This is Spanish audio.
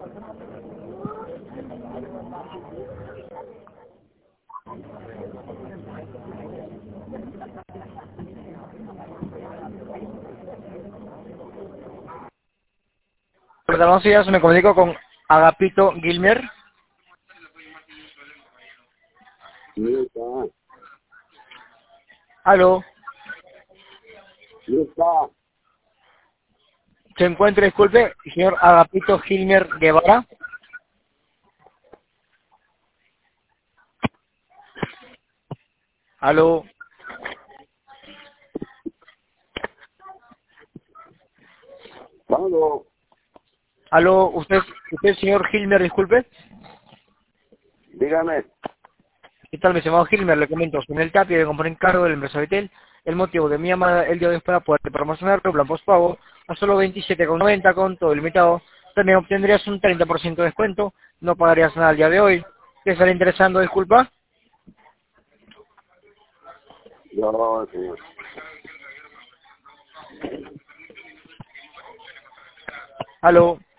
Perdón, días, me comunico con Agapito Gilmer. Sí, está. Aló, Sí, está. se encuentra, disculpe, señor Agapito Gilmer Guevara. Aló, Vamos, aló, usted señor Gilmer, disculpe. dígame. ¿Qué tal, mi estimado Gilmer? Le comento, soy el Tapia de comprar encargo del empresa Vitel. El motivo de mi llamada el día de hoy es para poder promocionarlo, plan postpago, a solo 27,90 con todo ilimitado. También obtendrías un 30% de descuento, no pagarías nada el día de hoy. ¿Te estaría interesando, disculpa? No, señor. Aló.